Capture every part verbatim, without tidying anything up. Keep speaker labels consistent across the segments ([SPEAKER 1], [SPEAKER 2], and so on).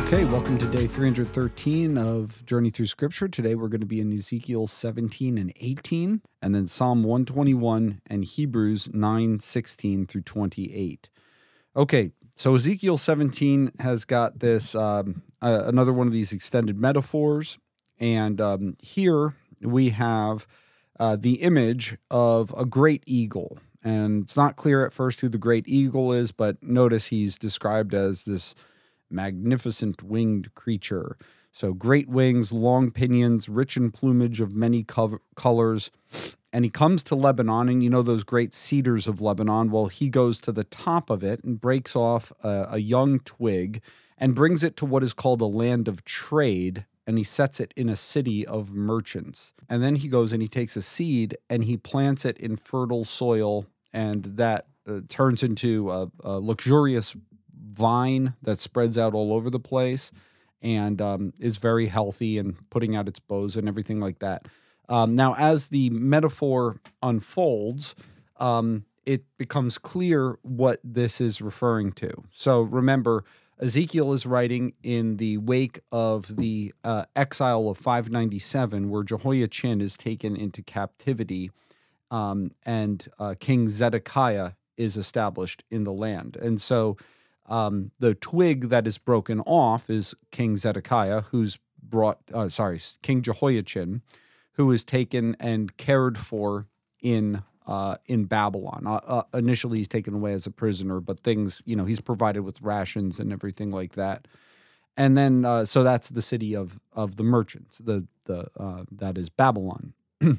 [SPEAKER 1] Okay, welcome to day three hundred thirteen of Journey Through Scripture. Today we're going to be in Ezekiel seventeen and eighteen, and then Psalm one twenty-one and Hebrews nine sixteen through twenty-eight. Okay, so Ezekiel seventeen has got this, um, uh, another one of these extended metaphors, and um, here we have uh, the image of a great eagle. And it's not clear at first who the great eagle is, but notice he's described as this magnificent winged creature. So great wings, long pinions, rich in plumage of many co- colors. And he comes to Lebanon, and you know those great cedars of Lebanon? Well, he goes to the top of it and breaks off a, a young twig and brings it to what is called a land of trade, and he sets it in a city of merchants. And then he goes and he takes a seed and he plants it in fertile soil, and that uh, turns into a, a luxurious vine that spreads out all over the place and um, is very healthy and putting out its boughs and everything like that. Um, now, as the metaphor unfolds, um, it becomes clear what this is referring to. So remember, Ezekiel is writing in the wake of the uh, exile of five ninety-seven, where Jehoiachin is taken into captivity, um, and uh, King Zedekiah is established in the land. And so Um, the twig that is broken off is King Zedekiah, who's brought, uh, sorry, King Jehoiachin, who is taken and cared for in uh, in Babylon. Uh, uh, initially, he's taken away as a prisoner, but things, you know, he's provided with rations and everything like that. And then, uh, so that's the city of of the merchants, the the uh, that is Babylon.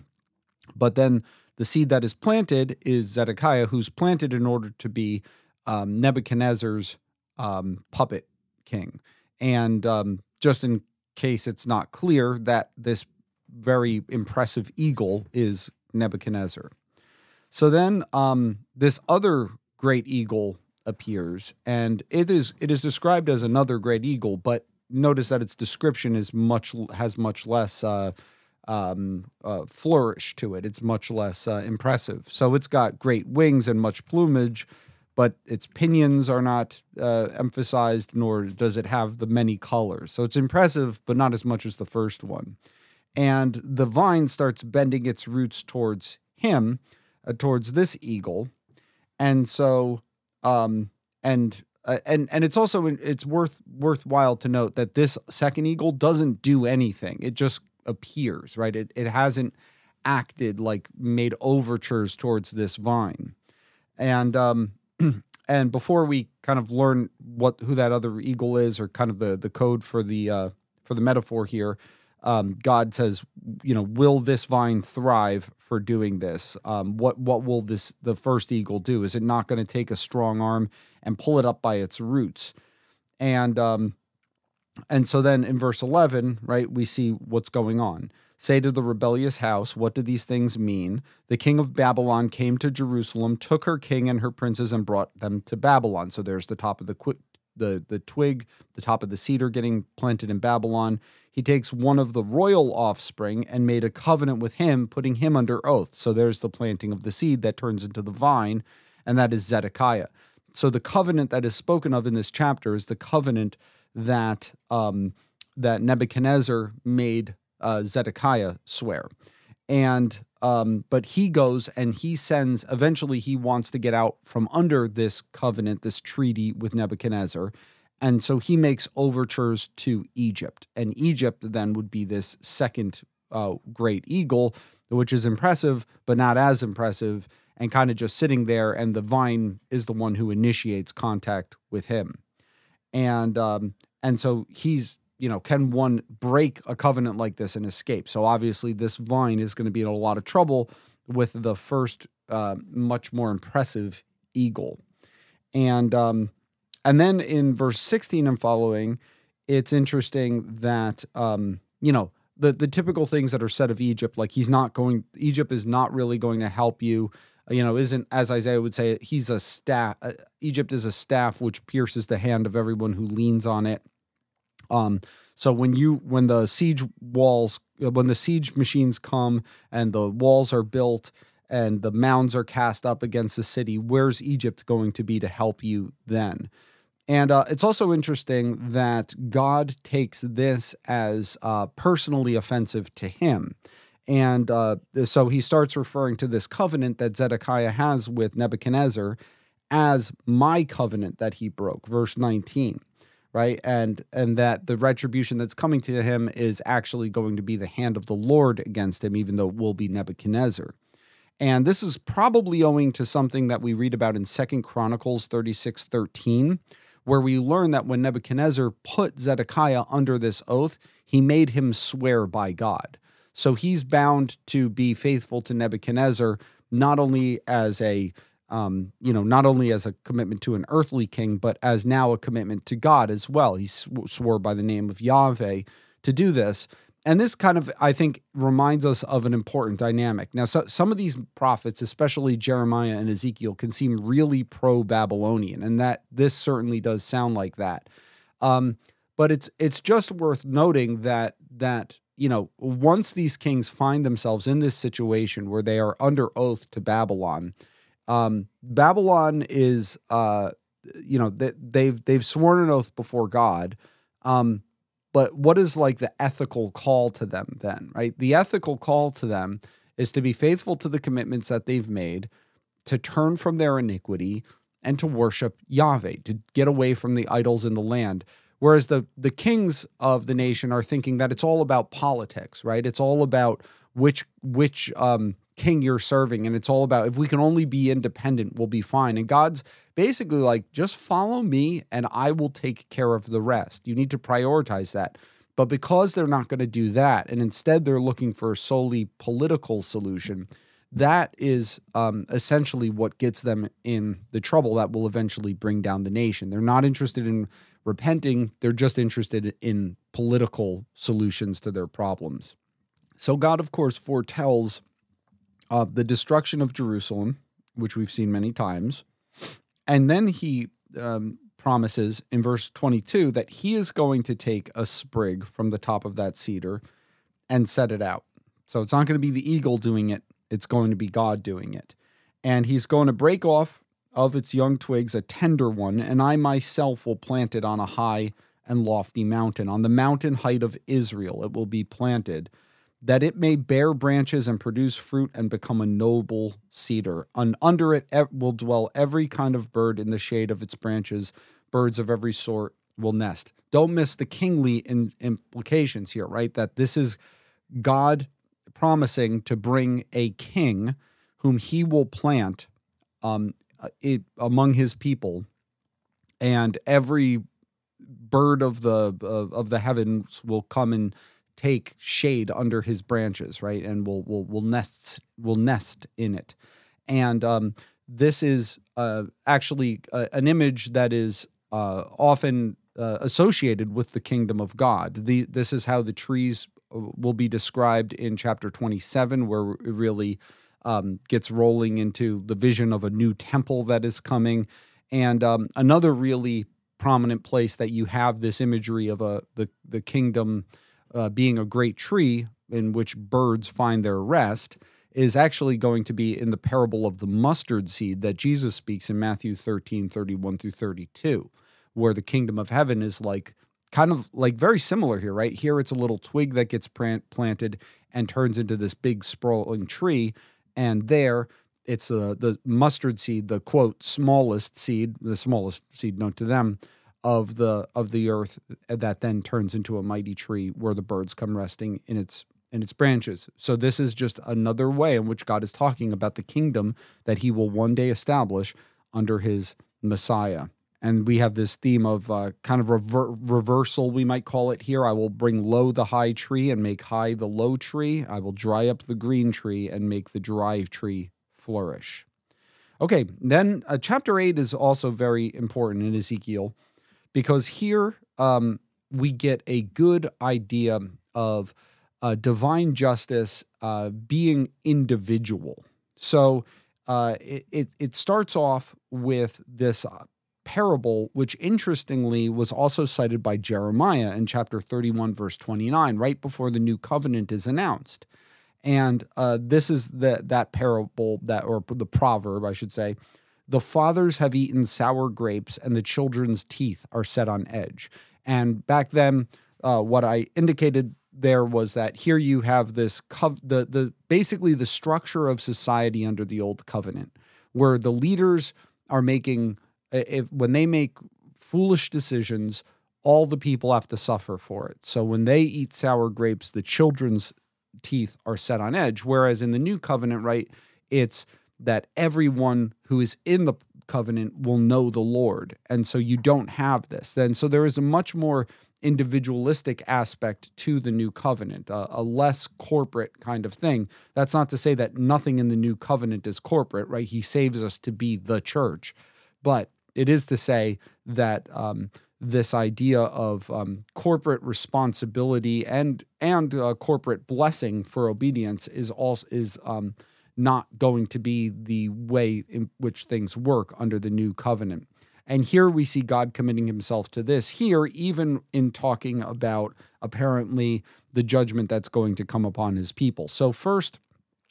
[SPEAKER 1] But then the seed that is planted is Zedekiah, who's planted in order to be Um, Nebuchadnezzar's um, puppet king. And um, just in case it's not clear, that this very impressive eagle is Nebuchadnezzar. So then um, this other great eagle appears, and it is it is described as another great eagle, but notice that its description is much has much less uh, um, uh, flourish to it. It's much less uh, impressive. So it's got great wings and much plumage, but its pinions are not uh, emphasized, nor does it have the many colors. So it's impressive, but not as much as the first one. And the vine starts bending its roots towards him, uh, towards this eagle. And so, um, and uh, and and it's also it's worth worthwhile to note that this second eagle doesn't do anything. It just appears, right? It it hasn't acted, like made overtures towards this vine. And um, and before we kind of learn what who that other eagle is, or kind of the the code for the uh, for the metaphor here, um, God says, you know, will this vine thrive for doing this? Um, what what will this the first eagle do? Is it not going to take a strong arm and pull it up by its roots? And um, and so then in verse eleven, right, we see what's going on. Say to the rebellious house, what do these things mean? The king of Babylon came to Jerusalem, took her king and her princes, and brought them to Babylon. So there's the top of the qu- the the twig, the top of the cedar getting planted in Babylon. He takes one of the royal offspring and made a covenant with him, putting him under oath. So there's the planting of the seed that turns into the vine, and that is Zedekiah. So the covenant that is spoken of in this chapter is the covenant that um, that Nebuchadnezzar made Uh, Zedekiah swear. And, um, but he goes and he sends, eventually he wants to get out from under this covenant, this treaty with Nebuchadnezzar. And so he makes overtures to Egypt. And Egypt then would be this second uh, great eagle, which is impressive, but not as impressive, and kind of just sitting there. And the vine is the one who initiates contact with him. And, um, and so he's, you know, can one break a covenant like this and escape? So obviously this vine is going to be in a lot of trouble with the first, uh, much more impressive eagle. And um, and then in verse sixteen and following, it's interesting that, um, you know, the, the typical things that are said of Egypt, like he's not going, Egypt is not really going to help you, you know, isn't, as Isaiah would say, he's a staff, uh, Egypt is a staff which pierces the hand of everyone who leans on it. Um, so when you, when the siege walls, when the siege machines come and the walls are built and the mounds are cast up against the city, where's Egypt going to be to help you then? And uh, it's also interesting that God takes this as uh, personally offensive to him. And uh, so he starts referring to this covenant that Zedekiah has with Nebuchadnezzar as my covenant that he broke, verse nineteen, right? And and that the retribution that's coming to him is actually going to be the hand of the Lord against him, even though it will be Nebuchadnezzar. And this is probably owing to something that we read about in Second Chronicles thirty-six thirteen, where we learn that when Nebuchadnezzar put Zedekiah under this oath, he made him swear by God. So he's bound to be faithful to Nebuchadnezzar, not only as a, um, you know, not only as a commitment to an earthly king, but as now a commitment to God as well. He sw- swore by the name of Yahweh to do this. And this kind of, I think, reminds us of an important dynamic. Now, so, some of these prophets, especially Jeremiah and Ezekiel, can seem really pro-Babylonian, and that this certainly does sound like that. Um, but it's it's just worth noting that that. You know, once these kings find themselves in this situation where they are under oath to Babylon, um, Babylon is, uh, you know, they, they've they've sworn an oath before God. Um, but what is like the ethical call to them then, right? The ethical call to them is to be faithful to the commitments that they've made, to turn from their iniquity, and to worship Yahweh, to get away from the idols in the land. Whereas the the kings of the nation are thinking that it's all about politics, right? It's all about which which um, king you're serving, and it's all about if we can only be independent, we'll be fine. And God's basically like, just follow me, and I will take care of the rest. You need to prioritize that. But because they're not going to do that, and instead they're looking for a solely political solution, that is um, essentially what gets them in the trouble that will eventually bring down the nation. They're not interested in repenting, they're just interested in political solutions to their problems. So God, of course, foretells uh, the destruction of Jerusalem, which we've seen many times. And then he um, promises in verse twenty-two that he is going to take a sprig from the top of that cedar and set it out. So it's not going to be the eagle doing it, it's going to be God doing it. And he's going to break off of its young twigs a tender one, and I myself will plant it on a high and lofty mountain. On the mountain height of Israel it will be planted, that it may bear branches and produce fruit and become a noble cedar. And under it will dwell every kind of bird in the shade of its branches. Birds of every sort will nest. Don't miss the kingly in, implications here, right? That this is God promising to bring a king whom he will plant um, it, among his people, and every bird of the uh, of the heavens will come and take shade under his branches, right? And will will will nest will nest in it. And um, this is uh, actually uh, an image that is uh, often uh, associated with the kingdom of God. The this is how the trees will be described in chapter twenty-seven, where it really um, gets rolling into the vision of a new temple that is coming. And um, another really prominent place that you have this imagery of a the the kingdom uh, being a great tree in which birds find their rest is actually going to be in the parable of the mustard seed that Jesus speaks in Matthew thirteen, thirty-one through thirty-two, where the kingdom of heaven is like kind of like very similar here, right? Here it's a little twig that gets planted and turns into this big sprawling tree, and there it's uh, the mustard seed, the quote smallest seed, the smallest seed known to them of the of the earth, that then turns into a mighty tree where the birds come resting in its in its branches. So this is just another way in which God is talking about the kingdom that he will one day establish under his Messiah. And we have this theme of uh, kind of rever- reversal, we might call it here. I will bring low the high tree and make high the low tree. I will dry up the green tree and make the dry tree flourish. Okay, then uh, chapter eight is also very important in Ezekiel, because here um, we get a good idea of uh, divine justice uh, being individual. So uh, it, it, it starts off with this uh, parable, which interestingly was also cited by Jeremiah in chapter thirty-one, verse twenty-nine, right before the new covenant is announced. And uh, this is the, that parable, that or the proverb, I should say, The fathers have eaten sour grapes, and the children's teeth are set on edge. And back then, uh, what I indicated there was that here you have this co- the the basically the structure of society under the old covenant, where the leaders are making if when they make foolish decisions, all the people have to suffer for it. So when they eat sour grapes, the children's teeth are set on edge. Whereas in the new covenant, right, it's that everyone who is in the covenant will know the Lord. And so you don't have this. And so there is a much more individualistic aspect to the new covenant, a, a less corporate kind of thing. That's not to say that nothing in the new covenant is corporate, right? He saves us to be the church. But it is to say that um, this idea of um, corporate responsibility and and uh, corporate blessing for obedience is also is um, not going to be the way in which things work under the new covenant. And here we see God committing himself to this here, even in talking about apparently the judgment that's going to come upon his people. So first,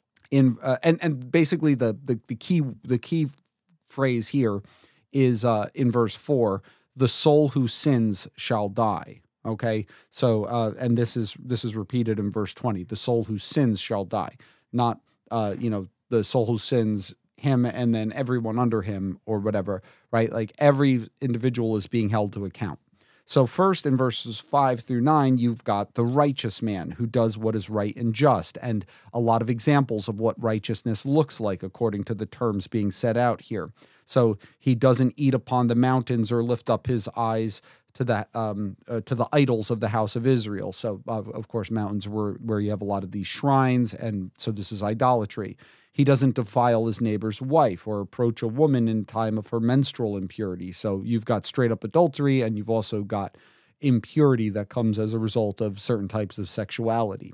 [SPEAKER 1] in uh, and and basically the, the the key the key phrase here is uh, in verse four: the soul who sins shall die. Okay, so uh, and this is this is repeated in verse twenty: the soul who sins shall die. Not uh, you know the soul who sins, him and then everyone under him or whatever, right? Like every individual is being held to account. So first in verses five through nine, you've got the righteous man who does what is right and just, and a lot of examples of what righteousness looks like according to the terms being set out here. So he doesn't eat upon the mountains or lift up his eyes to the um, uh, to the idols of the house of Israel. So uh, of course, mountains were where you have a lot of these shrines, and so this is idolatry. He doesn't defile his neighbor's wife or approach a woman in time of her menstrual impurity. So you've got straight up adultery, and you've also got impurity that comes as a result of certain types of sexuality.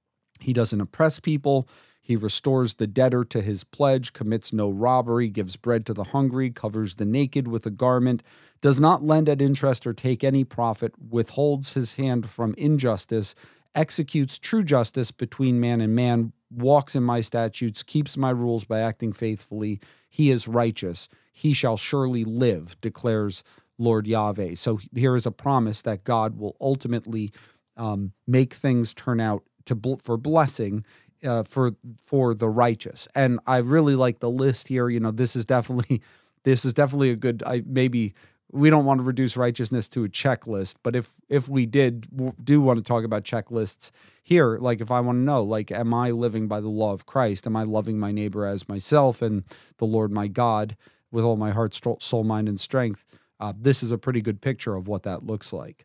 [SPEAKER 1] He doesn't oppress people. He restores the debtor to his pledge, commits no robbery, gives bread to the hungry, covers the naked with a garment, does not lend at interest or take any profit, withholds his hand from injustice, executes true justice between man and man, walks in my statutes, keeps my rules by acting faithfully. He is righteous. He shall surely live, declares Lord Yahweh. So here is a promise that God will ultimately um, make things turn out to bl- for blessing uh, for for the righteous. And I really like the list here. You know, this is definitely this is definitely a good. I maybe. We don't want to reduce righteousness to a checklist, but if if we did do want to talk about checklists here, like if I want to know, like, am I living by the law of Christ? Am I loving my neighbor as myself and the Lord my God with all my heart, soul, mind, and strength? Uh, this is a pretty good picture of what that looks like.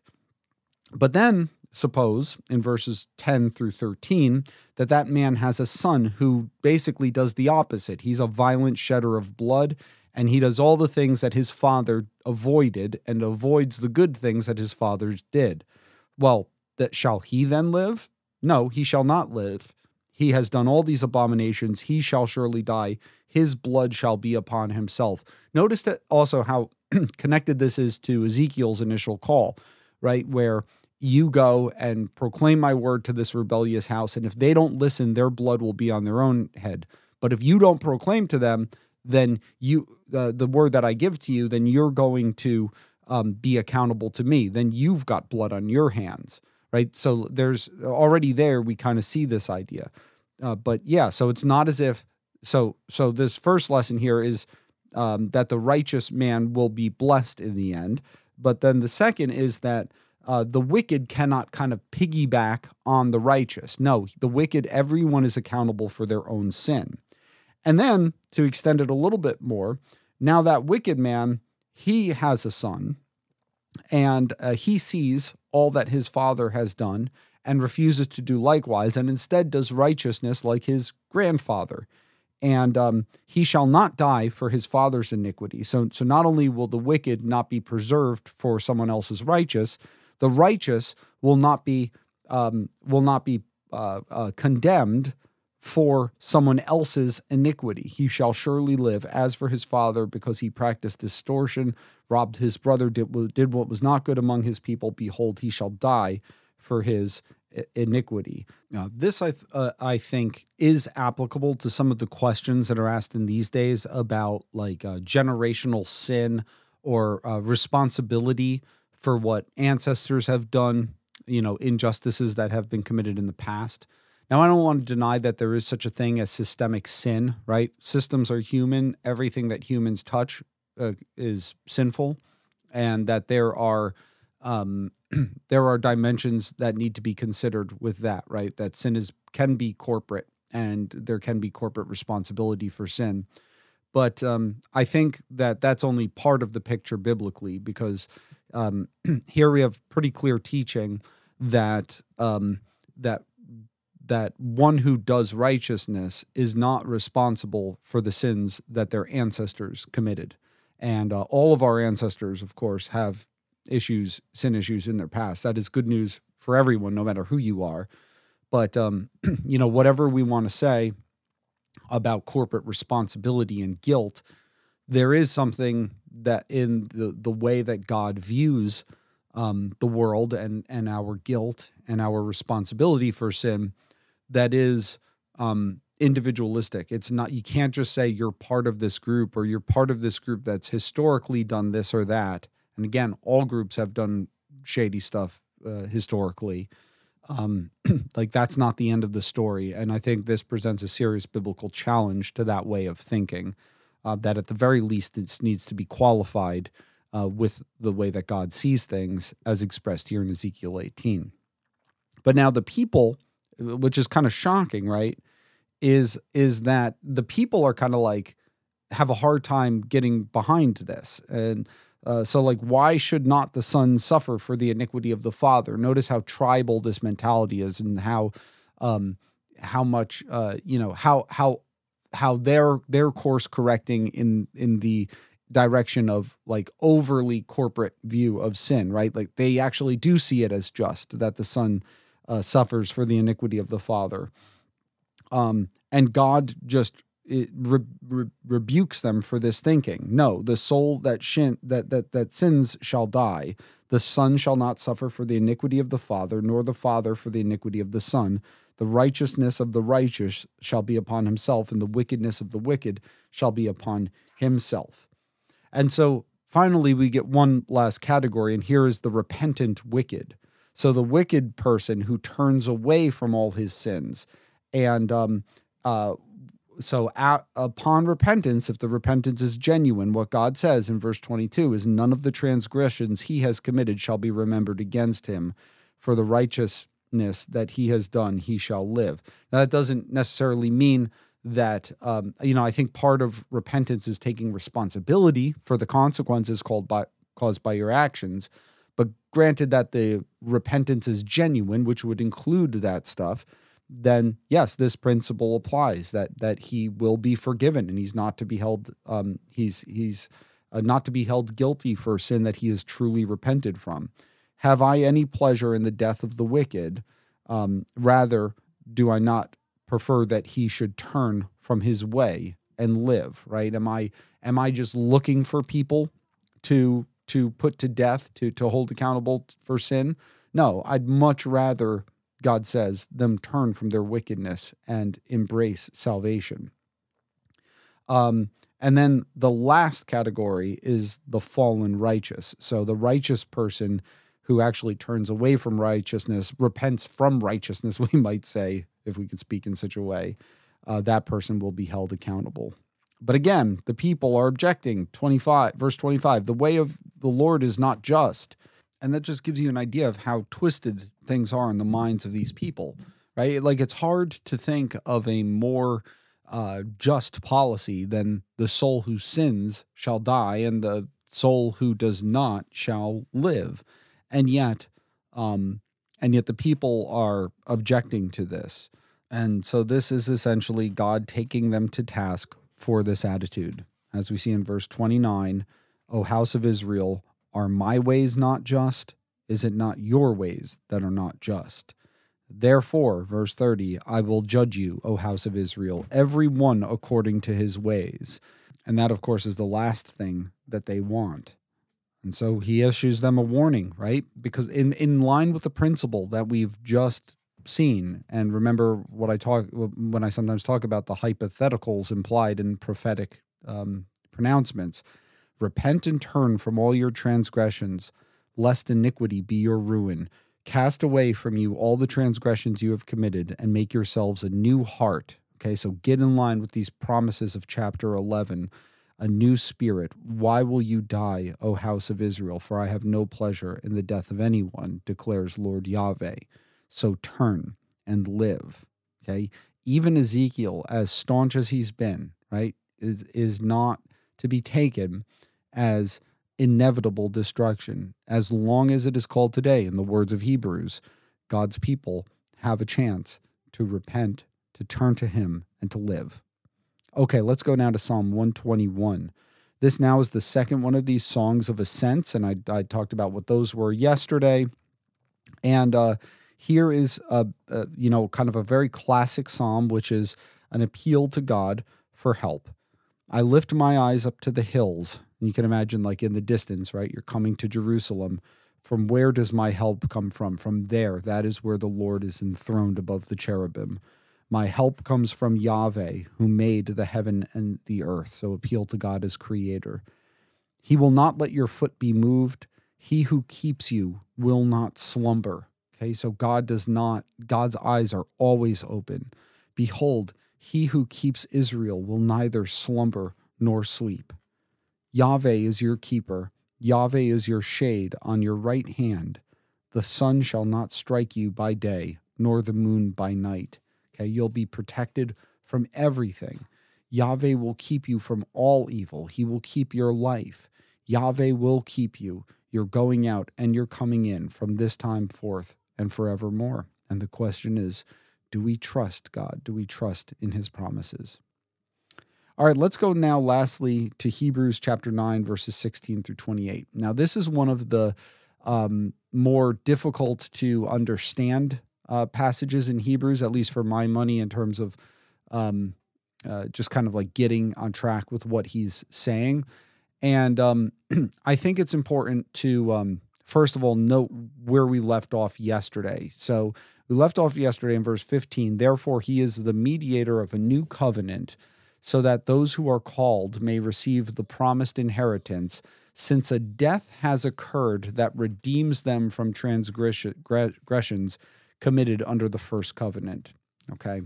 [SPEAKER 1] But then suppose in verses ten through thirteen that that man has a son who basically does the opposite. He's a violent shedder of blood, and he does all the things that his father avoided and avoids the good things that his fathers did. Well, that shall he then live? No, he shall not live. He has done all these abominations. He shall surely die. His blood shall be upon himself. Notice that also how connected this is to Ezekiel's initial call, right? Where you go and proclaim my word to this rebellious house, and if they don't listen, their blood will be on their own head. But if you don't proclaim to them, then you uh, the word that I give to you, then you're going to um, be accountable to me. Then you've got blood on your hands, right? So there's already there, we kind of see this idea. Uh, but yeah, so it's not as if, so so this first lesson here is um, that the righteous man will be blessed in the end. But then the second is that uh, the wicked cannot kind of piggyback on the righteous. No, the wicked, everyone is accountable for their own sin. And then, to extend it a little bit more, now that wicked man, he has a son, and uh, he sees all that his father has done and refuses to do likewise, and instead does righteousness like his grandfather. And um, he shall not die for his father's iniquity. So, so not only will the wicked not be preserved for someone else's righteous, the righteous will not be um, will not be uh, uh, condemned for someone else's iniquity. He shall surely live. As for his father, because he practiced distortion, robbed his brother, did, did what was not good among his people, behold, he shall die for his iniquity. Now, this I th- uh, I think is applicable to some of the questions that are asked in these days about like uh, generational sin or uh, responsibility for what ancestors have done, you know, injustices that have been committed in the past. Now, I don't want to deny that there is such a thing as systemic sin, right? Systems are human. Everything that humans touch uh, is sinful, and that there are um, there are dimensions that need to be considered with that, right? That sin is can be corporate, and there can be corporate responsibility for sin. But um, I think that that's only part of the picture biblically, because um, here we have pretty clear teaching that um, that that one who does righteousness is not responsible for the sins that their ancestors committed. And uh, all of our ancestors, of course, have issues, sin issues in their past. That is good news for everyone, no matter who you are. But, um, you know, whatever we want to say about corporate responsibility and guilt, there is something that in the, the way that God views um, the world and, and our guilt and our responsibility for sin that is um, individualistic. It's not, you can't just say you're part of this group or you're part of this group that's historically done this or that. And again, all groups have done shady stuff uh, historically. Um, like that's not the end of the story. And I think this presents a serious biblical challenge to that way of thinking, uh, that at the very least it needs to be qualified uh, with the way that God sees things as expressed here in Ezekiel eighteen. But now the people, which is kind of shocking, right, is is that the people are kind of like have a hard time getting behind this. And uh, so like, why should not the son suffer for the iniquity of the father? Notice how tribal this mentality is, and how um, how much uh, you know how how how they're they're course correcting in in the direction of like overly corporate view of sin, right? Like they actually do see it as just that the son Uh, suffers for the iniquity of the father. Um, and God just it, re, re, rebukes them for this thinking. No, the soul that, shin, that, that, that sins shall die. The son shall not suffer for the iniquity of the father, nor the father for the iniquity of the son. The righteousness of the righteous shall be upon himself, and the wickedness of the wicked shall be upon himself. And so finally we get one last category, and here is the repentant wicked. So the wicked person who turns away from all his sins. And um, uh, so at, upon repentance, if the repentance is genuine, what God says in verse twenty-two is, none of the transgressions he has committed shall be remembered against him. For the righteousness that he has done, he shall live. Now, that doesn't necessarily mean that, um, you know, I think part of repentance is taking responsibility for the consequences called by, caused by your actions. But granted that the repentance is genuine, which would include that stuff, then yes, this principle applies, that that he will be forgiven and he's not to be held um, he's he's uh, not to be held guilty for sin that he has truly repented from. Have I any pleasure in the death of the wicked? Um, rather, do I not prefer that he should turn from his way and live? Right? Am I am I just looking for people to to put to death, to, to hold accountable for sin? No, I'd much rather, God says, them turn from their wickedness and embrace salvation. Um, and then the last category is the fallen righteous. So the righteous person who actually turns away from righteousness, repents from righteousness, we might say, if we could speak in such a way, uh, that person will be held accountable. But again, the people are objecting. twenty-five, verse twenty-five, the way of the Lord is not just. And that just gives you an idea of how twisted things are in the minds of these people, right? Like it's hard to think of a more uh, just policy than the soul who sins shall die and the soul who does not shall live. And yet, um, and yet the people are objecting to this. And so this is essentially God taking them to task for this attitude. As we see in verse twenty-nine, O house of Israel, are my ways not just? Is it not your ways that are not just? Therefore, verse thirty, I will judge you, O house of Israel, every one according to his ways. And that, of course, is the last thing that they want. And so he issues them a warning, right? Because in, in line with the principle that we've just seen. And remember what I talk when I sometimes talk about the hypotheticals implied in prophetic um, pronouncements. Repent and turn from all your transgressions, lest iniquity be your ruin. Cast away from you all the transgressions you have committed, and make yourselves a new heart. Okay, so get in line with these promises of chapter eleven. A new spirit. Why will you die, O house of Israel? For I have no pleasure in the death of anyone, declares Lord Yahweh. So turn and live. Okay, even Ezekiel, as staunch as he's been, right, is is not to be taken as inevitable destruction. As long as it is called today, in the words of Hebrews, God's people have a chance to repent, to turn to him, and to live. Okay, let's go now to Psalm one twenty-one. This now is the second one of these songs of ascents, and I, I talked about what those were yesterday. And uh, here is, a, a, you know, kind of a very classic psalm, which is an appeal to God for help. I lift my eyes up to the hills. You can imagine, like in the distance, right? You're coming to Jerusalem. From where does my help come from? From there. That is where the Lord is enthroned above the cherubim. My help comes from Yahweh, who made the heaven and the earth. So appeal to God as creator. He will not let your foot be moved. He who keeps you will not slumber. Okay, so God does not, God's eyes are always open. Behold, he who keeps Israel will neither slumber nor sleep. Yahweh is your keeper. Yahweh is your shade on your right hand. The sun shall not strike you by day, nor the moon by night. Okay, you'll be protected from everything. Yahweh will keep you from all evil. He will keep your life. Yahweh will keep you. You're going out and you're coming in from this time forth and forevermore. And the question is, do we trust God? Do we trust in his promises? All right, let's go now lastly to Hebrews chapter nine, verses sixteen through twenty-eight. Now, this is one of the um, more difficult to understand uh, passages in Hebrews, at least for my money, in terms of um, uh, just kind of like getting on track with what he's saying. And um, I think it's important to, um, first of all, note where we left off yesterday. So we left off yesterday in verse fifteen. Therefore, he is the mediator of a new covenant, so that those who are called may receive the promised inheritance, since a death has occurred that redeems them from transgressions committed under the first covenant. Okay,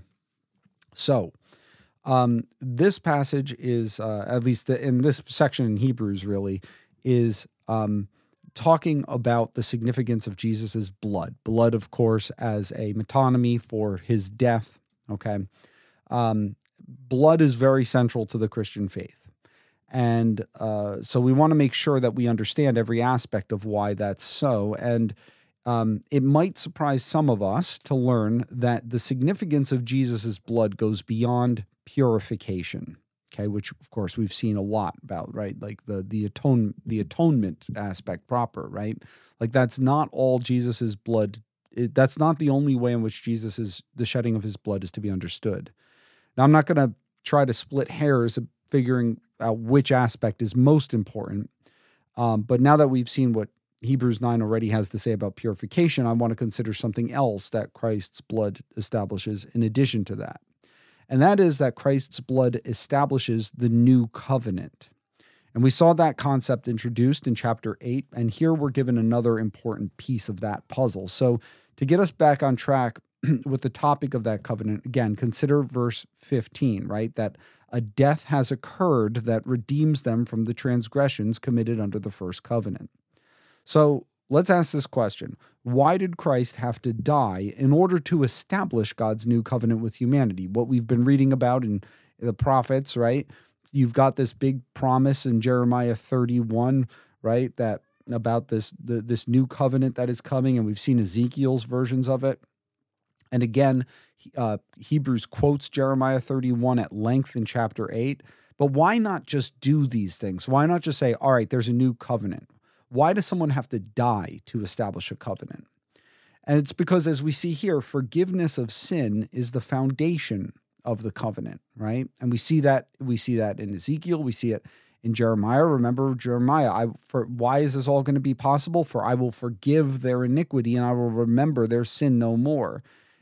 [SPEAKER 1] so um, this passage is, uh, at least the, in this section in Hebrews, really, is um, talking about the significance of Jesus's blood. Blood, of course, as a metonymy for his death. Okay. Um, blood is very central to the Christian faith. And uh, so we want to make sure that we understand every aspect of why that's so. And um, it might surprise some of us to learn that the significance of Jesus's blood goes beyond purification. Okay, which of course we've seen a lot about, right? Like the the atone the atonement aspect proper, right? Like that's not all Jesus's blood. It, that's not the only way in which Jesus is the shedding of his blood is to be understood. Now, I'm not going to try to split hairs of figuring out which aspect is most important. Um, but now that we've seen what Hebrews nine already has to say about purification, I want to consider something else that Christ's blood establishes in addition to that. And that is that Christ's blood establishes the new covenant. And we saw that concept introduced in chapter eight, and here we're given another important piece of that puzzle. So to get us back on track with the topic of that covenant, again, consider verse fifteen, right? That a death has occurred that redeems them from the transgressions committed under the first covenant. So let's ask this question. Why did Christ have to die in order to establish God's new covenant with humanity? What we've been reading about in the prophets, right? You've got this big promise in Jeremiah thirty-one, right? That about this, the, this new covenant that is coming, and we've seen Ezekiel's versions of it. And again, uh, Hebrews quotes Jeremiah thirty-one at length in chapter eight. But why not just do these things? Why not just say, all right, there's a new covenant? Why does someone have to die to establish a covenant? And it's because, as we see here, forgiveness of sin is the foundation of the covenant, right? And we see that we see that in Ezekiel, we see it in Jeremiah. Remember Jeremiah, I, for why is this all going to be possible? For I will forgive their iniquity and I will remember their sin no more.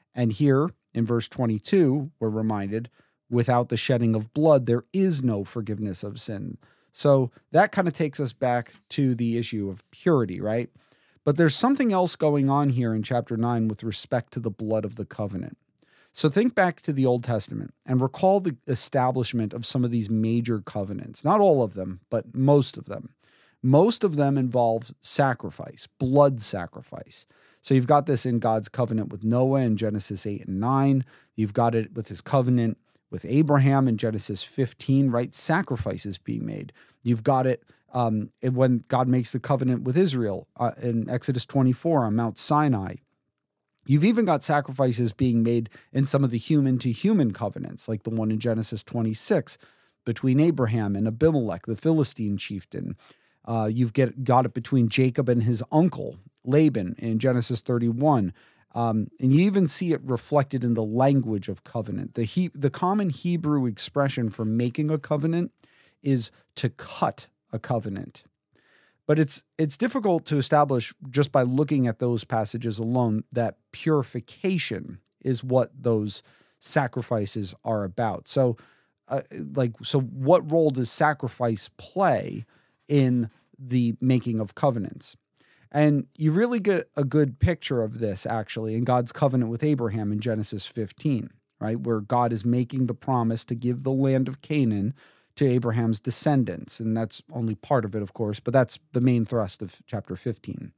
[SPEAKER 1] And here in verse twenty-two, we're reminded, without the shedding of blood, there is no forgiveness of sin. So that kind of takes us back to the issue of purity, right? But there's something else going on here in chapter nine with respect to the blood of the covenant. So think back to the Old Testament and recall the establishment of some of these major covenants. Not all of them, but most of them. Most of them involve sacrifice, blood sacrifice. So you've got this in God's covenant with Noah in Genesis eight and nine. You've got it with his covenant with Abraham in Genesis fifteen, right? Sacrifices being made. You've got it um, when God makes the covenant with Israel uh, in Exodus twenty-four on Mount Sinai. You've even got sacrifices being made in some of the human-to-human covenants, like the one in Genesis twenty-six between Abraham and Abimelech, the Philistine chieftain. Uh, you've get, got it between Jacob and his uncle, Laban, in Genesis thirty-one. Um, and you even see it reflected in the language of covenant. The he, the common Hebrew expression for making a covenant is to cut a covenant. But it's it's difficult to establish just by looking at those passages alone that purification is what those sacrifices are about. So, uh, like, so what role does sacrifice play in the making of covenants? And you really get a good picture of this, actually, in God's covenant with Abraham in Genesis fifteen, right? Where God is making the promise to give the land of Canaan to Abraham's descendants. And that's only part of it, of course, but that's the main thrust of chapter fifteen.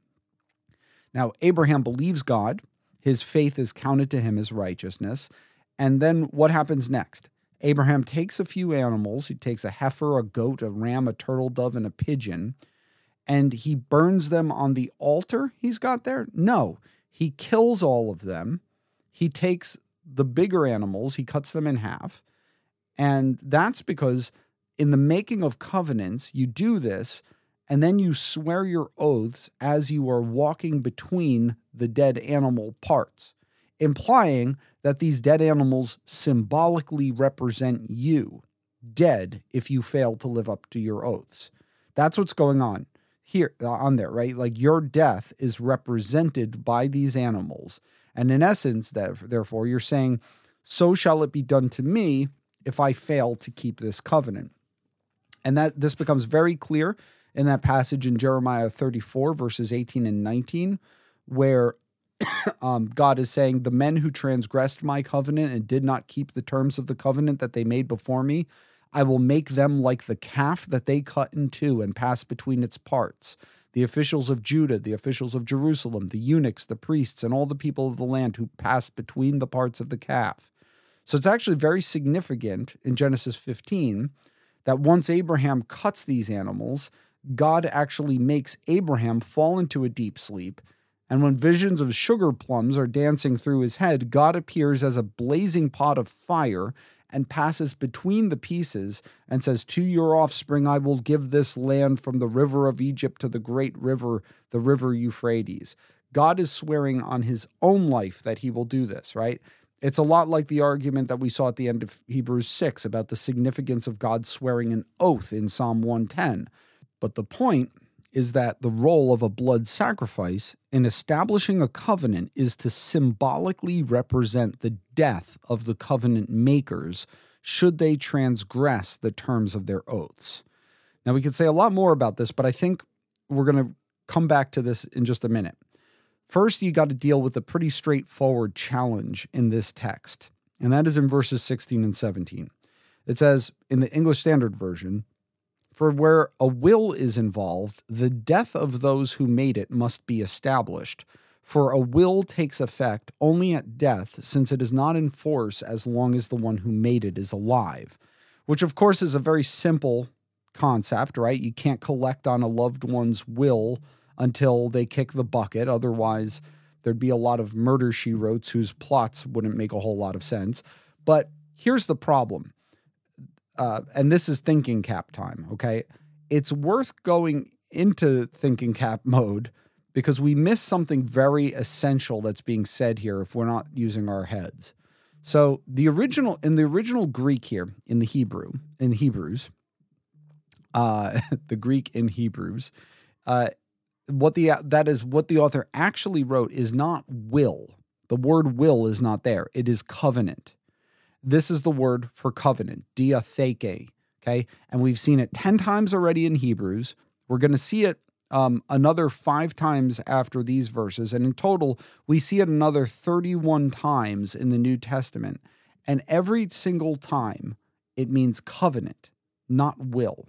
[SPEAKER 1] Now, Abraham believes God. His faith is counted to him as righteousness. And then what happens next? Abraham takes a few animals. He takes a heifer, a goat, a ram, a turtle dove, and a pigeon, and he burns them on the altar he's got there? No, he kills all of them. He takes the bigger animals, he cuts them in half, and that's because in the making of covenants, you do this, and then you swear your oaths as you are walking between the dead animal parts, implying that these dead animals symbolically represent you, dead if you fail to live up to your oaths. That's what's going on here on there, right? Like your death is represented by these animals. And in essence, that therefore, you're saying, so shall it be done to me if I fail to keep this covenant. And that this becomes very clear in that passage in Jeremiah thirty-four, verses eighteen and nineteen, where um, God is saying, the men who transgressed my covenant and did not keep the terms of the covenant that they made before me, I will make them like the calf that they cut in two and pass between its parts. The officials of Judah, the officials of Jerusalem, the eunuchs, the priests, and all the people of the land who passed between the parts of the calf. So it's actually very significant in Genesis fifteen that once Abraham cuts these animals, God actually makes Abraham fall into a deep sleep. And when visions of sugar plums are dancing through his head, God appears as a blazing pot of fire and passes between the pieces and says, to your offspring I will give this land from the river of Egypt to the great river, the river Euphrates. God is swearing on his own life that he will do this, right? It's a lot like the argument that we saw at the end of Hebrews six about the significance of God swearing an oath in Psalm one ten. But the point is that the role of a blood sacrifice in establishing a covenant is to symbolically represent the death of the covenant makers should they transgress the terms of their oaths. Now, we could say a lot more about this, but I think we're going to come back to this in just a minute. First, you got to deal with a pretty straightforward challenge in this text, and that is in verses sixteen and seventeen. It says in the English Standard Version, for where a will is involved, the death of those who made it must be established. For a will takes effect only at death, since it is not in force as long as the one who made it is alive. Which, of course, is a very simple concept, right? You can't collect on a loved one's will until they kick the bucket. Otherwise, there'd be a lot of murder she-wrotes whose plots wouldn't make a whole lot of sense. But here's the problem. Uh, and this is thinking cap time, okay? It's worth going into thinking cap mode because we miss something very essential that's being said here if we're not using our heads. So the original, in the original Greek here, in the Hebrew, in Hebrews, uh, the Greek in Hebrews, uh, what the that is what the author actually wrote is not will. The word will is not there. It is covenant. This is the word for covenant, diatheke, okay? And we've seen it ten times already in Hebrews. We're going to see it um, another five times after these verses. And in total, we see it another thirty-one times in the New Testament. And every single time, it means covenant, not will.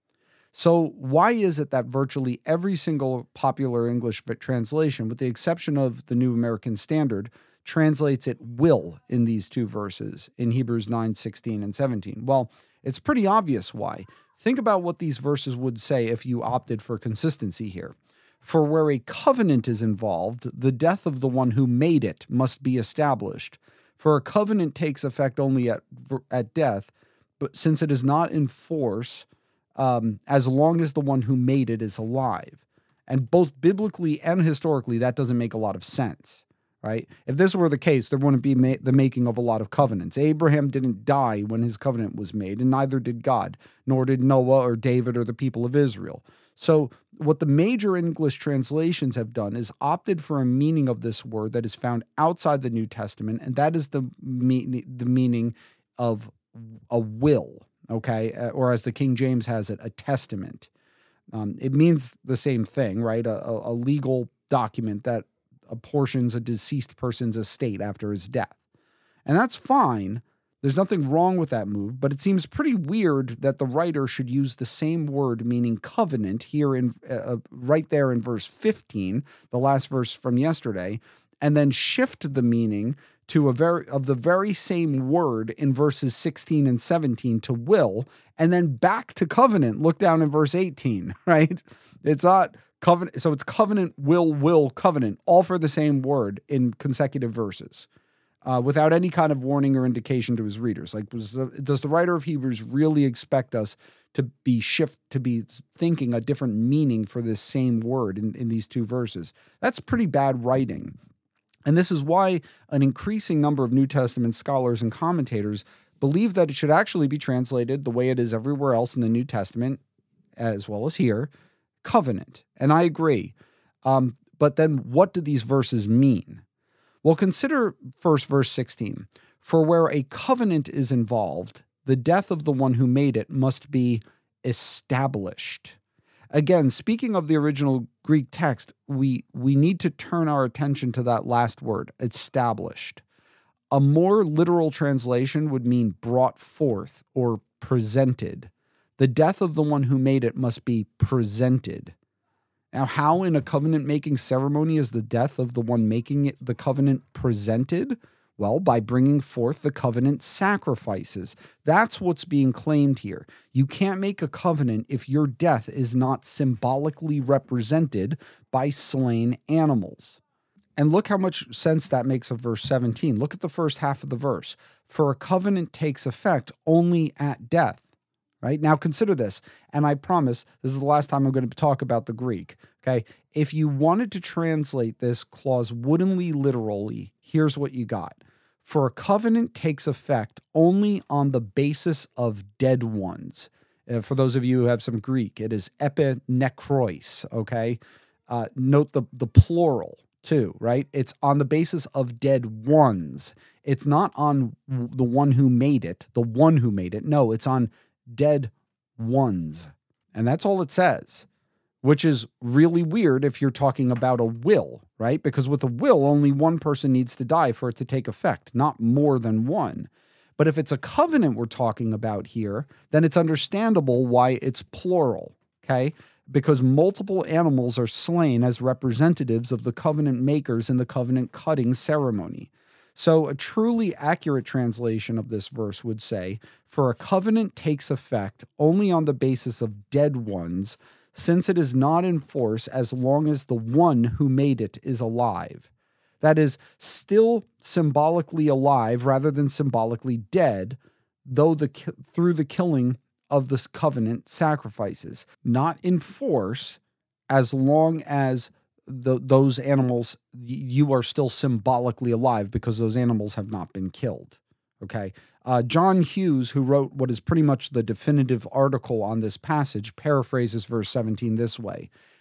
[SPEAKER 1] So why is it that virtually every single popular English translation, with the exception of the New American Standard, translates it will in these two verses in Hebrews nine, sixteen, and seventeen? Well, it's pretty obvious why. Think about what these verses would say if you opted for consistency here. For where a covenant is involved, the death of the one who made it must be established. For a covenant takes effect only at, at death, but since it is not in force, um, as long as the one who made it is alive. And both biblically and historically, that doesn't make a lot of sense, right? If this were the case, there wouldn't be ma- the making of a lot of covenants. Abraham didn't die when his covenant was made, and neither did God, nor did Noah or David or the people of Israel. So what the major English translations have done is opted for a meaning of this word that is found outside the New Testament, and that is the, me- the meaning of a will, okay? Or as the King James has it, a testament. Um, it means the same thing, right? A, a, a legal document that apportions a deceased person's estate after his death. And that's fine. There's nothing wrong with that move, but it seems pretty weird that the writer should use the same word meaning covenant here in uh, right there in verse fifteen, the last verse from yesterday, and then shift the meaning to a very of the very same word in verses sixteen and seventeen to will, and then back to covenant. Look down in verse eighteen, right? It's not covenant. So it's covenant, will, will, covenant, all for the same word in consecutive verses. Uh, without any kind of warning or indication to his readers. Like, was the, does the writer of Hebrews really expect us to be shift to be thinking a different meaning for this same word in, in these two verses? That's pretty bad writing. And this is why an increasing number of New Testament scholars and commentators believe that it should actually be translated the way it is everywhere else in the New Testament, as well as here, covenant. And I agree. Um, but then what do these verses mean? Well, consider first verse sixteen. For where a covenant is involved, the death of the one who made it must be established. Again, speaking of the original Greek text, we, we need to turn our attention to that last word, established. A more literal translation would mean brought forth or presented. The death of the one who made it must be presented. Now, how in a covenant-making ceremony is the death of the one making it, the covenant presented? Well, by bringing forth the covenant sacrifices. That's what's being claimed here. You can't make a covenant if your death is not symbolically represented by slain animals. And look how much sense that makes of verse seventeen. Look at the first half of the verse. For a covenant takes effect only at death. Right? Now consider this, and I promise this is the last time I'm going to talk about the Greek, okay? If you wanted to translate this clause woodenly literally, here's what you got. For a covenant takes effect only on the basis of dead ones. Uh, for those of you who have some Greek, it is epinekrois, okay? Uh, note the, the plural too, right? It's on the basis of dead ones. It's not on the one who made it, the one who made it. No, it's on dead ones. And that's all it says, which is really weird if you're talking about a will, right? Because with a will, only one person needs to die for it to take effect, not more than one. But if it's a covenant we're talking about here, then it's understandable why it's plural, okay? Because multiple animals are slain as representatives of the covenant makers in the covenant cutting ceremony. So a truly accurate translation of this verse would say, for a covenant takes effect only on the basis of dead ones, since it is not in force as long as the one who made it is alive. That is, still symbolically alive rather than symbolically dead, though the through the killing of the covenant sacrifices. Not in force as long as The, those animals, you are still symbolically alive because those animals have not been killed, okay? Uh, John Hughes, who wrote what is pretty much the definitive article on this passage, paraphrases verse seventeen this way.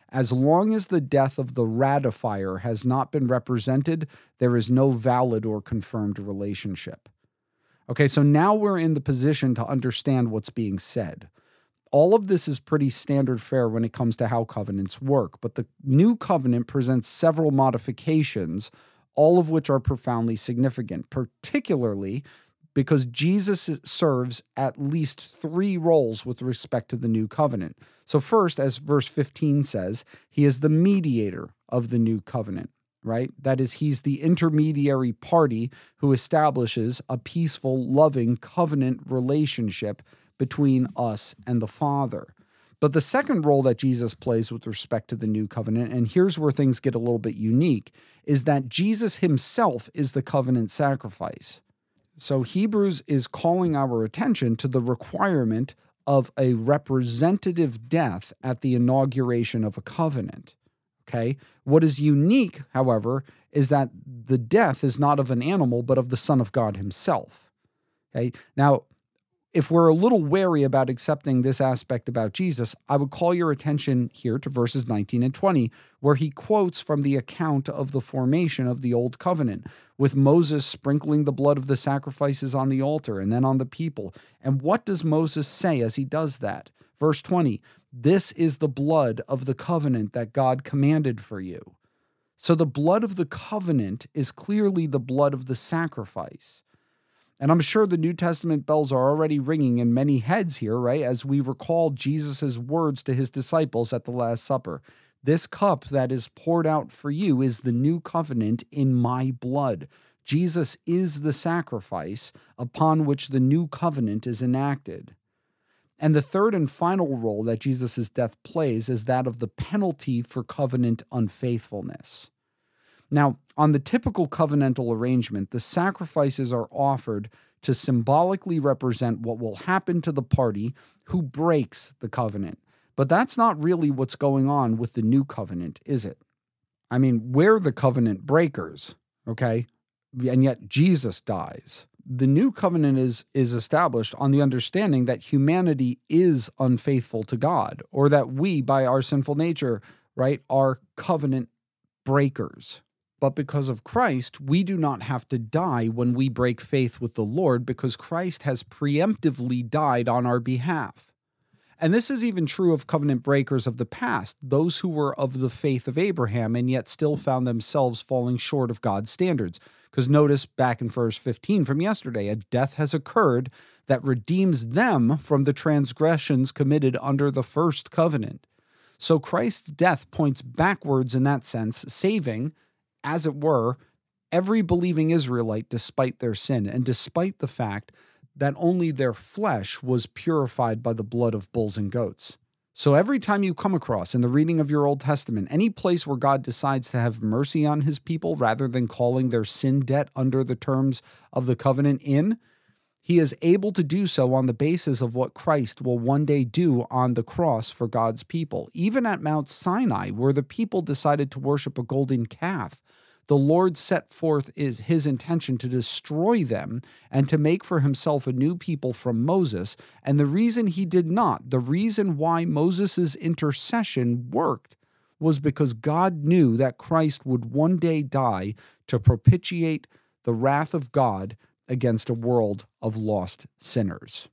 [SPEAKER 1] As long as the death of the ratifier has not been represented, there is no valid or confirmed relationship. Okay, so now we're in the position to understand what's being said. All of this is pretty standard fare when it comes to how covenants work, but the new covenant presents several modifications, all of which are profoundly significant, particularly because Jesus serves at least three roles with respect to the new covenant. So first, as verse fifteen says, he is the mediator of the new covenant, right? That is, he's the intermediary party who establishes a peaceful, loving covenant relationship between us and the Father. But the second role that Jesus plays with respect to the new covenant, and here's where things get a little bit unique, is that Jesus himself is the covenant sacrifice. So Hebrews is calling our attention to the requirement of a representative death at the inauguration of a covenant. Okay? What is unique, however, is that the death is not of an animal, but of the Son of God himself. Okay? Now, if we're a little wary about accepting this aspect about Jesus, I would call your attention here to verses nineteen and twenty, where he quotes from the account of the formation of the Old Covenant, with Moses sprinkling the blood of the sacrifices on the altar and then on the people. And what does Moses say as he does that? Verse twenty, "This is the blood of the covenant that God commanded for you." So the blood of the covenant is clearly the blood of the sacrifice. And I'm sure the New Testament bells are already ringing in many heads here, right? As we recall Jesus' words to his disciples at the Last Supper. This cup that is poured out for you is the new covenant in my blood. Jesus is the sacrifice upon which the new covenant is enacted. And the third and final role that Jesus' death plays is that of the penalty for covenant unfaithfulness. Now, on the typical covenantal arrangement, the sacrifices are offered to symbolically represent what will happen to the party who breaks the covenant. But that's not really what's going on with the new covenant, is it? I mean, we're the covenant breakers, okay? And yet Jesus dies. The new covenant is, is established on the understanding that humanity is unfaithful to God, or that we, by our sinful nature, right, are covenant breakers. But because of Christ, we do not have to die when we break faith with the Lord, because Christ has preemptively died on our behalf. And this is even true of covenant breakers of the past, those who were of the faith of Abraham and yet still found themselves falling short of God's standards. Because notice back in verse fifteen from yesterday, a death has occurred that redeems them from the transgressions committed under the first covenant. So Christ's death points backwards in that sense, saving, as it were, every believing Israelite despite their sin, and despite the fact that only their flesh was purified by the blood of bulls and goats. So every time you come across in the reading of your Old Testament any place where God decides to have mercy on his people rather than calling their sin debt under the terms of the covenant in, he is able to do so on the basis of what Christ will one day do on the cross for God's people. Even at Mount Sinai, where the people decided to worship a golden calf, the Lord set forth is his intention to destroy them and to make for himself a new people from Moses. And the reason he did not, the reason why Moses' intercession worked, was because God knew that Christ would one day die to propitiate the wrath of God against a world of lost sinners.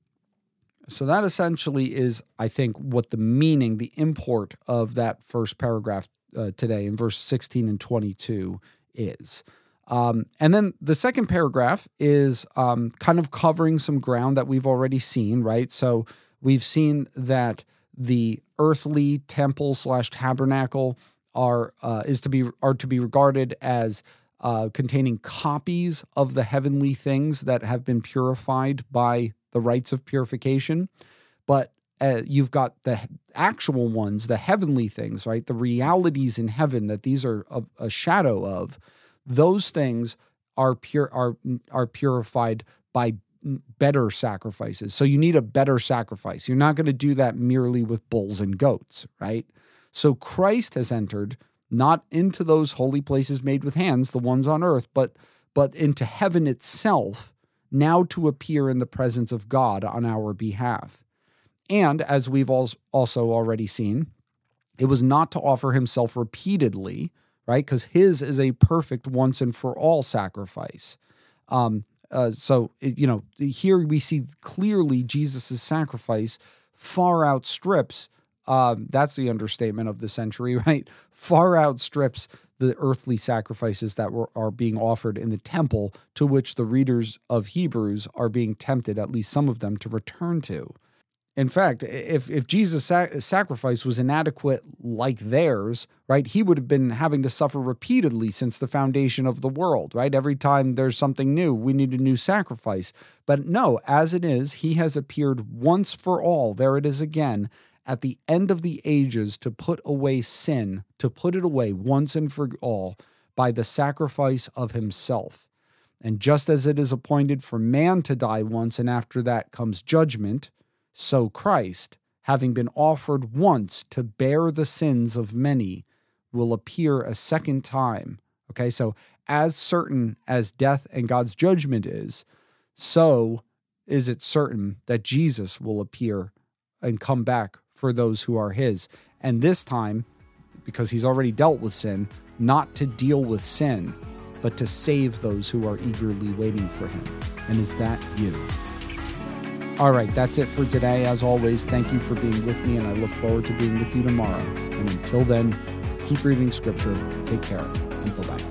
[SPEAKER 1] So that essentially is, I think, what the meaning, the import of that first paragraph uh, today in verse sixteen and twenty-two is. Um, and then the second paragraph is um, kind of covering some ground that we've already seen, right? So we've seen that the earthly temple slash tabernacle are uh, is to be are to be regarded as uh, containing copies of the heavenly things that have been purified by the rites of purification, but uh, you've got the actual ones, the heavenly things, right? The realities in heaven that these are a, a shadow of. Those things are pure are are purified by better sacrifices. So you need a better sacrifice. You're not going to do that merely with bulls and goats, right? So Christ has entered not into those holy places made with hands, the ones on earth, but but into heaven itself, now to appear in the presence of God on our behalf. And as we've also already seen, It was not to offer himself repeatedly, right? Because his is a perfect once and for all sacrifice. Um, uh, so, you know, here we see clearly Jesus' sacrifice far outstrips, um, that's the understatement of the century, right? Far outstrips the earthly sacrifices that were are being offered in the temple, to which the readers of Hebrews are being tempted, at least some of them, to return to. In fact, if if Jesus' sac- sacrifice was inadequate like theirs, right, he would have been having to suffer repeatedly since the foundation of the world, right? Every time there's something new, we need a new sacrifice. But no, as it is, he has appeared once for all, there it is again, at the end of the ages to put away sin, to put it away once and for all by the sacrifice of himself. And just as it is appointed for man to die once and after that comes judgment, so Christ, having been offered once to bear the sins of many, will appear a second time. Okay, so as certain as death and God's judgment is, so is it certain that Jesus will appear and come back for those who are his. And this time, because he's already dealt with sin, not to deal with sin, but to save those who are eagerly waiting for him. And is that you? All right, that's it for today. As always, thank you for being with me, and I look forward to being with you tomorrow. And until then, keep reading Scripture. Take care, and bye-bye.